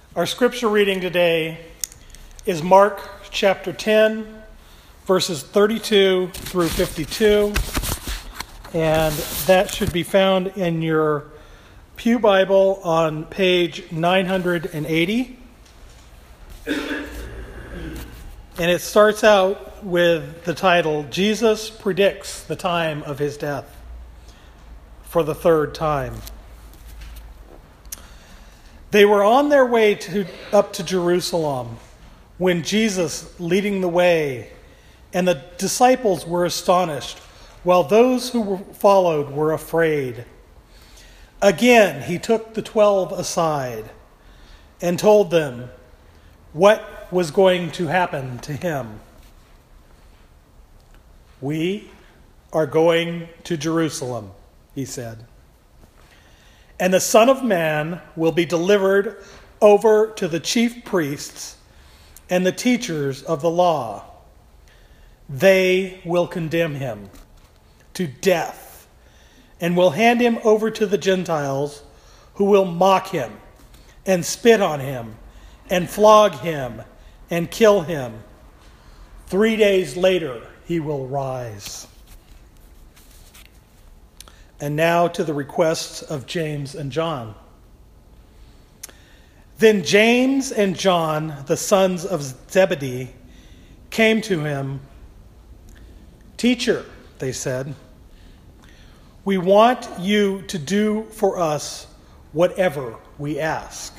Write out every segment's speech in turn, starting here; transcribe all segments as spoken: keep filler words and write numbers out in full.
Our scripture reading today is Mark chapter ten, verses thirty-two through fifty-two, and that should be found in your Pew Bible on page nine hundred eighty. And it starts out with the title, Jesus Predicts the Time of His Death, for the third time. They were on their way to, up to Jerusalem when Jesus leading the way, and the disciples were astonished, while those who were followed were afraid. Again, he took the twelve aside and told them what was going to happen to him. We are going to Jerusalem, he said. And the Son of Man will be delivered over to the chief priests and the teachers of the law. They will condemn him to death and will hand him over to the Gentiles, who will mock him and spit on him and flog him and kill him. Three days later, he will rise. And now to the requests of James and John. Then James and John, the sons of Zebedee, came to him. "Teacher," they said, "we want you to do for us whatever we ask."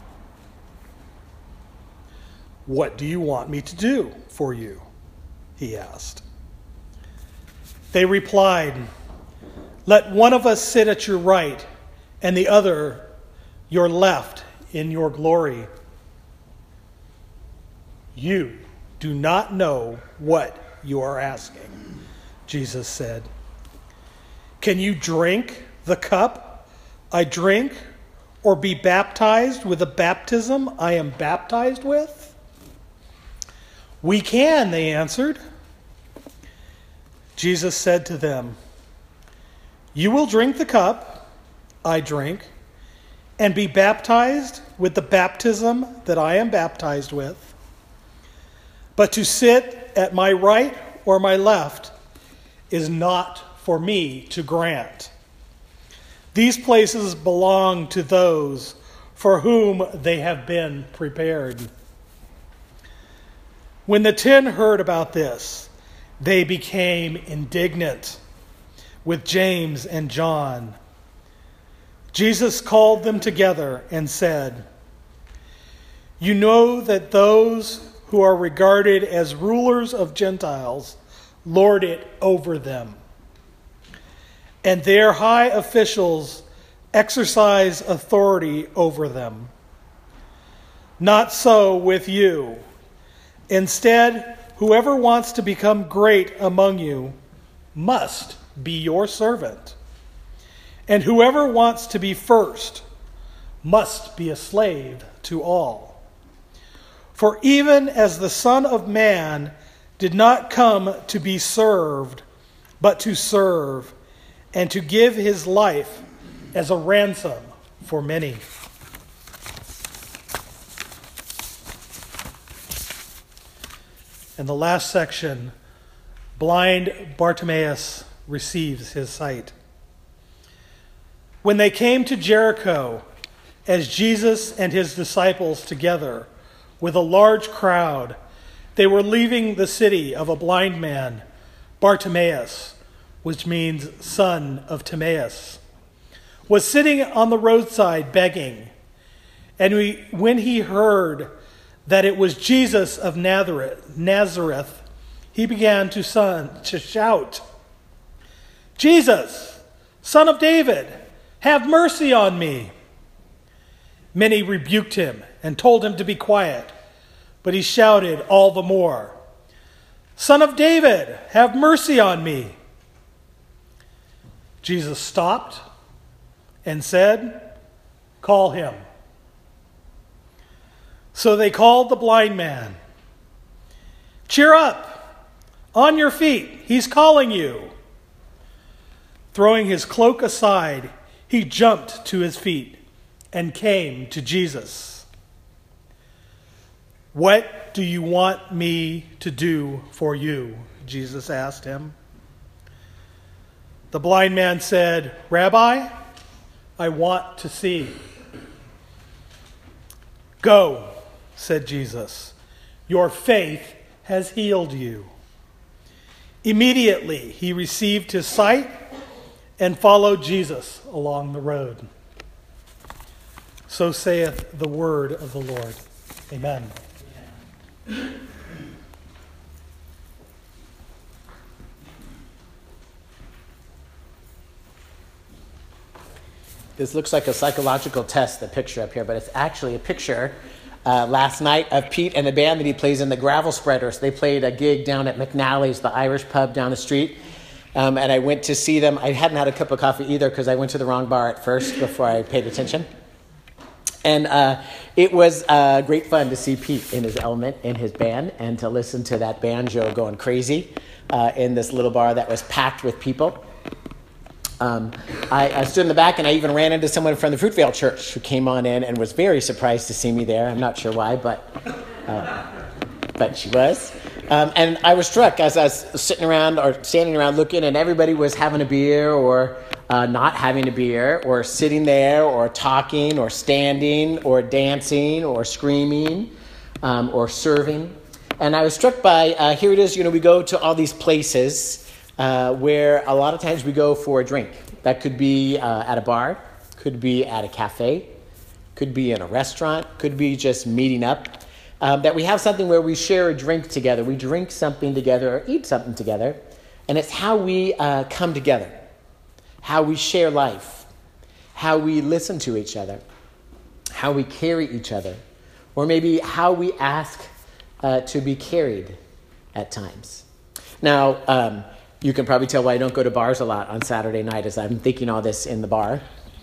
"What do you want me to do for you?" he asked. They replied, "Let one of us sit at your right and the other your left in your glory." "You do not know what you are asking," Jesus said. "Can you drink the cup I drink, or be baptized with the baptism I am baptized with?" "We can," they answered. Jesus said to them, "You will drink the cup I drink and be baptized with the baptism that I am baptized with. But to sit at my right or my left is not for me to grant. These places belong to those for whom they have been prepared." When the ten heard about this, they became indignant with James and John. Jesus called them together and said, "You know that those who are regarded as rulers of Gentiles lord it over them, and their high officials exercise authority over them. Not so with you. Instead, whoever wants to become great among you must be your servant. And whoever wants to be first must be a slave to all. For even as the Son of Man did not come to be served, but to serve, and to give his life as a ransom for many." In the last section, blind Bartimaeus receives his sight. When they came to Jericho, as Jesus and his disciples together with a large crowd, they were leaving the city of a blind man, Bartimaeus, which means son of Timaeus, was sitting on the roadside begging. And we, when he heard that it was Jesus of Nazareth, Nazareth, he began to, son, to shout, "Jesus, Son of David, have mercy on me." Many rebuked him and told him to be quiet, but he shouted all the more, "Son of David, have mercy on me." Jesus stopped and said, "Call him." So they called the blind man. "Cheer up! On your feet! He's calling you!" Throwing his cloak aside, he jumped to his feet and came to Jesus. "What do you want me to do for you?" Jesus asked him. The blind man said, "Rabbi, I want to see." "Go," said Jesus. "Your faith has healed you." Immediately he received his sight and followed Jesus along the road. So saith the word of the Lord. Amen. This looks like a psychological test, the picture up here, but it's actually a picture uh, last night of Pete and the band that he plays in, the Gravel Spreaders. They played a gig down at McNally's, the Irish pub down the street, um, and I went to see them. I hadn't had a cup of coffee either because I went to the wrong bar at first before I paid attention. And uh, it was uh, great fun to see Pete in his element, in his band, and to listen to that banjo going crazy uh, in this little bar that was packed with people. Um, I, I stood in the back, and I even ran into someone from the Fruitvale Church who came on in and was very surprised to see me there. I'm not sure why, but uh, but she was. Um, and I was struck as I was sitting around or standing around looking, and everybody was having a beer or uh, not having a beer or sitting there or talking or standing or dancing or screaming um, or serving. And I was struck by, uh, here it is, you know, we go to all these places Uh, where a lot of times we go for a drink. That could be uh, at a bar, could be at a cafe, could be in a restaurant, could be just meeting up. Um, that we have something where we share a drink together. We drink something together or eat something together. And it's how we uh, come together, how we share life, how we listen to each other, how we carry each other, or maybe how we ask uh, to be carried at times. Now, um, you can probably tell why I don't go to bars a lot on Saturday night as I'm thinking all this in the bar.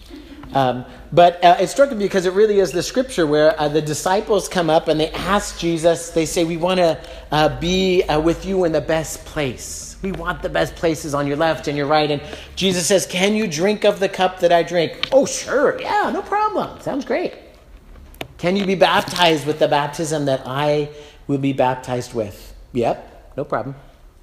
Um, but uh, it struck me because it really is the scripture where uh, the disciples come up and they ask Jesus, they say, we want to uh, be uh, with you in the best place. We want the best places on your left and your right. And Jesus says, can you drink of the cup that I drink? Oh, sure. Yeah, no problem. Sounds great. Can you be baptized with the baptism that I will be baptized with? Yep, no problem.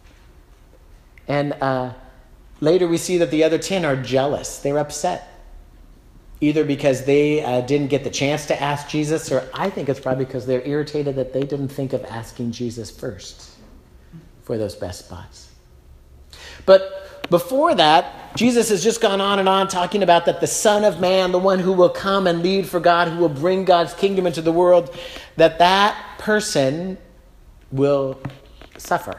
And uh, later we see that the other ten are jealous. They're upset. Either because they uh, didn't get the chance to ask Jesus, or I think it's probably because they're irritated that they didn't think of asking Jesus first for those best spots. But before that, Jesus has just gone on and on talking about that the Son of Man, the one who will come and lead for God, who will bring God's kingdom into the world, that that person will suffer,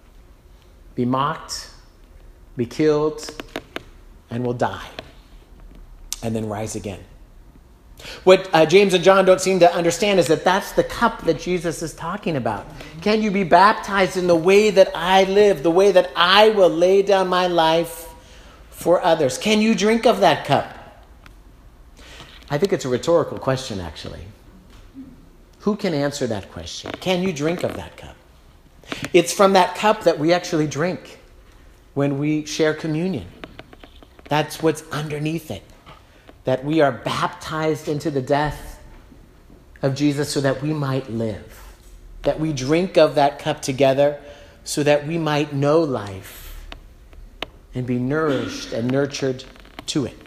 be mocked, be killed, and will die, and then rise again. What uh, James and John don't seem to understand is that that's the cup that Jesus is talking about. Can you be baptized in the way that I live, the way that I will lay down my life for others? Can you drink of that cup? I think it's a rhetorical question, actually. Who can answer that question? Can you drink of that cup? It's from that cup that we actually drink when we share communion. That's what's underneath it. That we are baptized into the death of Jesus so that we might live. That we drink of that cup together so that we might know life and be nourished and nurtured to it.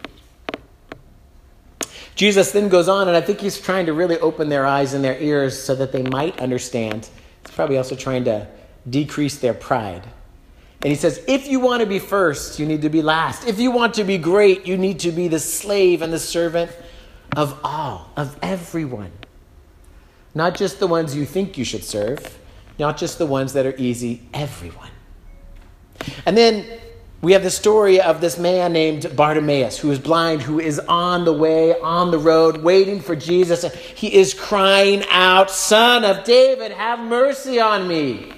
Jesus then goes on, and I think he's trying to really open their eyes and their ears so that they might understand. He's probably also trying to decrease their pride. And he says, if you want to be first, you need to be last. If you want to be great, you need to be the slave and the servant of all, of everyone. Not just the ones you think you should serve, not just the ones that are easy, everyone. And then we have the story of this man named Bartimaeus, who is blind, who is on the way, on the road, waiting for Jesus. He is crying out, Son of David, have mercy on me.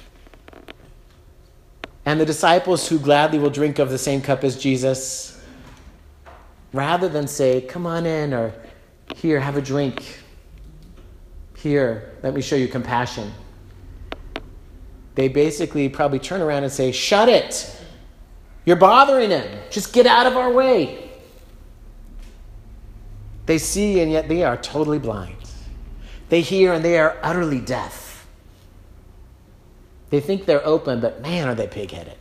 And the disciples who gladly will drink of the same cup as Jesus, rather than say, come on in, or here, have a drink. Here, let me show you compassion. They basically probably turn around and say, shut it. You're bothering him. Just get out of our way. They see, and yet they are totally blind. They hear and they are utterly deaf. They think they're open, but man, are they pig-headed.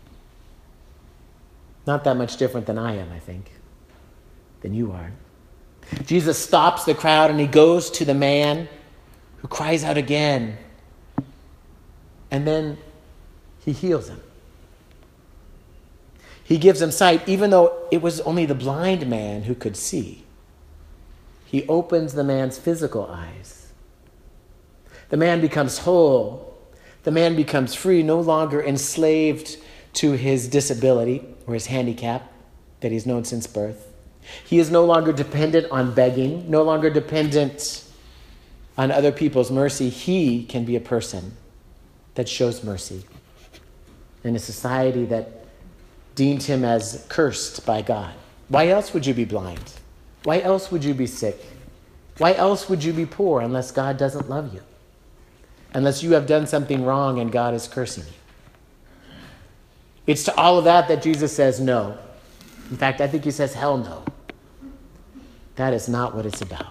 Not that much different than I am, I think, than you are. Jesus stops the crowd and he goes to the man who cries out again. And then he heals him. He gives him sight, even though it was only the blind man who could see. He opens the man's physical eyes. The man becomes whole. The man becomes free, no longer enslaved to his disability or his handicap that he's known since birth. He is no longer dependent on begging, no longer dependent on other people's mercy. He can be a person that shows mercy in a society that deemed him as cursed by God. Why else would you be blind? Why else would you be sick? Why else would you be poor unless God doesn't love you? Unless you have done something wrong and God is cursing you. It's to all of that that Jesus says no. In fact, I think he says hell no. That is not what it's about.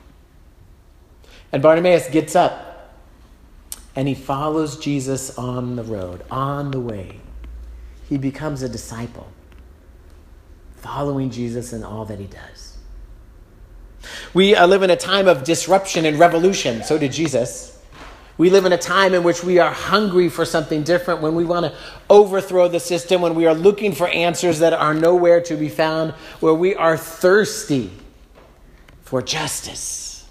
And Bartimaeus gets up and he follows Jesus on the road, on the way. He becomes a disciple, following Jesus in all that he does. We uh, live in a time of disruption and revolution. So did Jesus. We live in a time in which we are hungry for something different, when we want to overthrow the system, when we are looking for answers that are nowhere to be found, where we are thirsty for justice.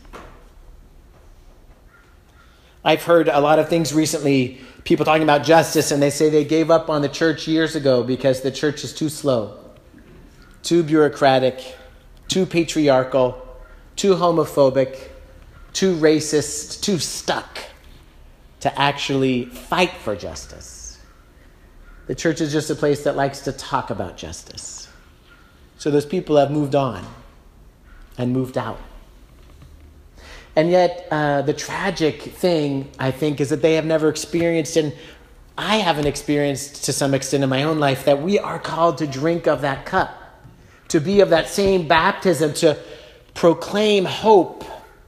I've heard a lot of things recently, people talking about justice, and they say they gave up on the church years ago because the church is too slow, too bureaucratic, too patriarchal, too homophobic, too racist, too stuck to actually fight for justice. The church is just a place that likes to talk about justice. So those people have moved on and moved out. And yet, uh, the tragic thing, I think, is that they have never experienced, and I haven't experienced to some extent in my own life, that we are called to drink of that cup, to be of that same baptism, to proclaim hope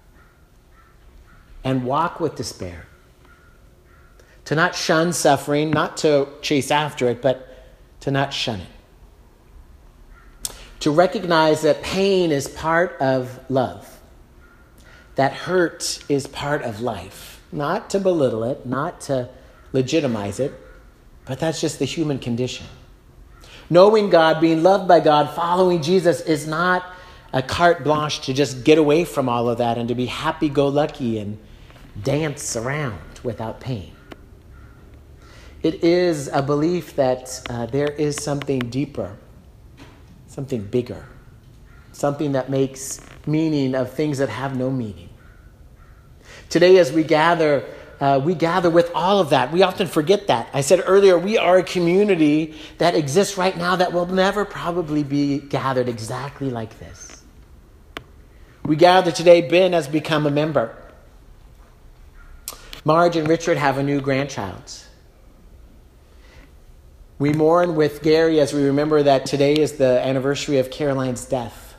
and walk with despair, to not shun suffering, not to chase after it, but to not shun it. To recognize that pain is part of love. That hurt is part of life. Not to belittle it, not to legitimize it, but that's just the human condition. Knowing God, being loved by God, following Jesus is not a carte blanche to just get away from all of that and to be happy-go-lucky and dance around without pain. It is a belief that uh, there is something deeper, something bigger, something that makes meaning of things that have no meaning. Today, as we gather, uh, we gather with all of that. We often forget that. I said earlier, we are a community that exists right now that will never probably be gathered exactly like this. We gather today. Ben has become a member. Marge and Richard have a new grandchild. We mourn with Gary as we remember that today is the anniversary of Caroline's death.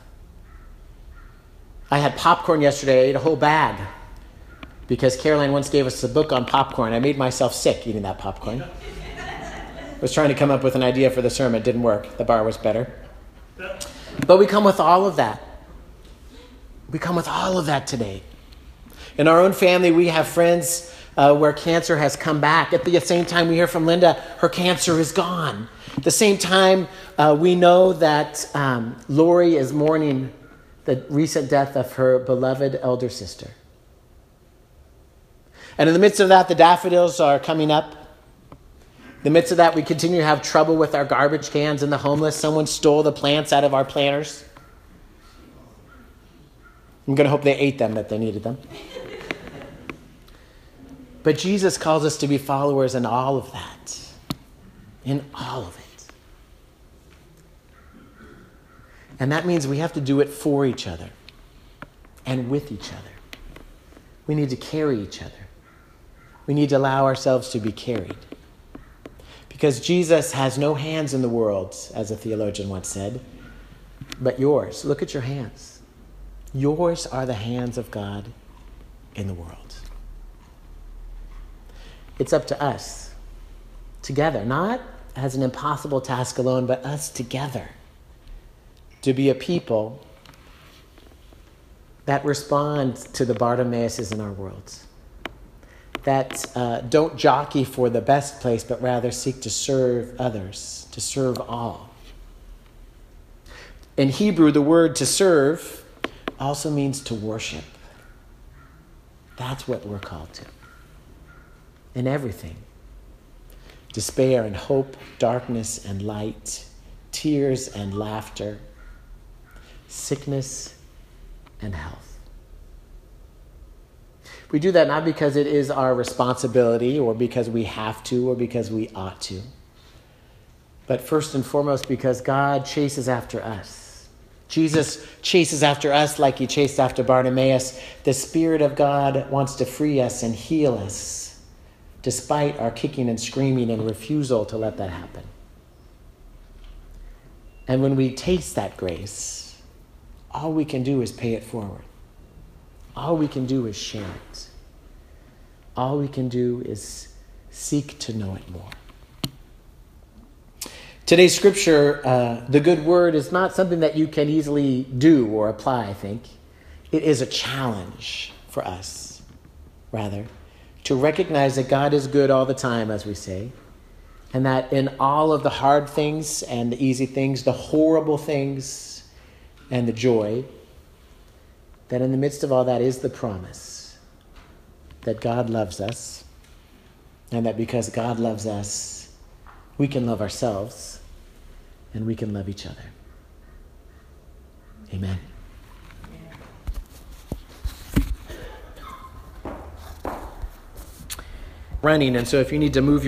I had popcorn yesterday. I ate a whole bag because Caroline once gave us a book on popcorn. I made myself sick eating that popcorn. I was trying to come up with an idea for the sermon. It didn't work. The bar was better. But we come with all of that. We come with all of that today. In our own family, we have friends uh, where cancer has come back. At the same time, we hear from Linda, her cancer is gone. At the same time, uh, we know that um, Lori is mourning the recent death of her beloved elder sister. And in the midst of that, the daffodils are coming up. In the midst of that, we continue to have trouble with our garbage cans and the homeless. Someone stole the plants out of our planters. I'm going to hope they ate them, that they needed them. But Jesus calls us to be followers in all of that. In all of it. And that means we have to do it for each other and with each other. We need to carry each other. We need to allow ourselves to be carried. Because Jesus has no hands in the world, as a theologian once said, but yours. Look at your hands. Yours are the hands of God. in the world. It's up to us, together, not as an impossible task alone, but us together, to be a people that respond to the Bartimaeuses in our world, that uh, don't jockey for the best place, but rather seek to serve others, to serve all. In Hebrew, the word to serve also means to worship. That's what we're called to. In everything. Despair and hope, darkness and light, tears and laughter, sickness and health. We do that not because it is our responsibility or because we have to or because we ought to, but first and foremost because God chases after us. Jesus chases after us like he chased after Bartimaeus. The Spirit of God wants to free us and heal us, despite our kicking and screaming and refusal to let that happen. And when we taste that grace, all we can do is pay it forward. All we can do is share it. All we can do is seek to know it more. Today's scripture, uh, the good word, is not something that you can easily do or apply, I think. It is a challenge for us, rather, to recognize that God is good all the time, as we say, and that in all of the hard things and the easy things, the horrible things and the joy, that in the midst of all that is the promise that God loves us, and that because God loves us, we can love ourselves and we can love each other. Amen. Running, and so if you need to move